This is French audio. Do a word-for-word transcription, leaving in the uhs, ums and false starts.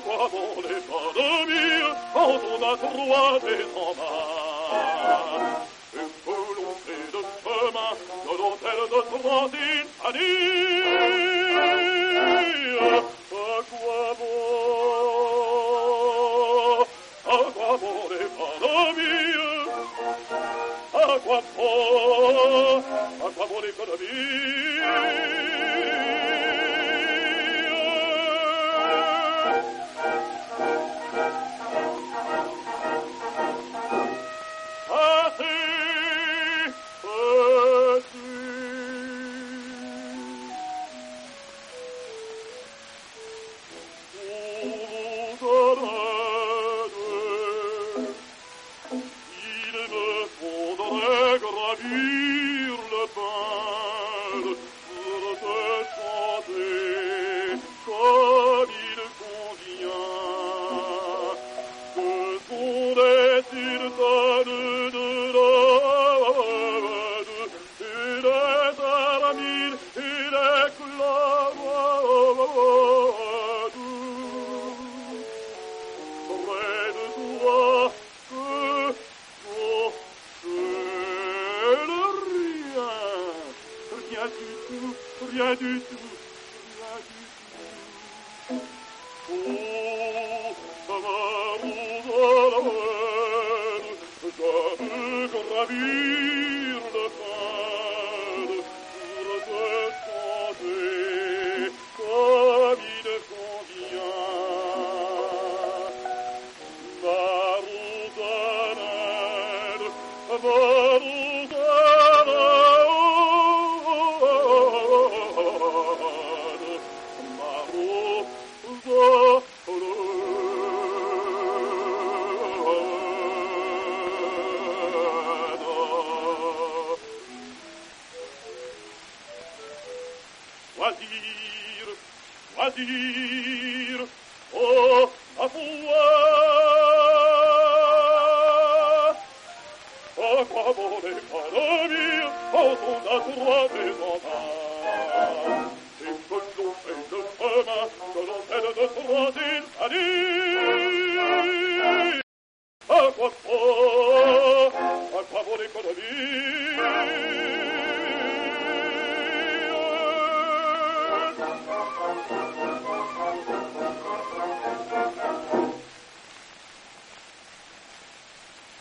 quoi bon les dormir quand on a trois des en bas? Et que l'on fait de chemin de l'hôtel de Trentine à dire, à quoi bon, à quoi bon les dormir? À quoi bon, à quoi bon l'économie? Rien du tout, rien du tout. Oh, ça va rouvrir, ça veut gravir le pâle pour te chanter comme il convient. Ma routine, ma routine. Choisir, choisir, oh, à pouvoir. À quoi bon l'économie quand on a droit des enfants? Et que l'on fait de chemin que l'on fait de Trentine à dire. À quoi bon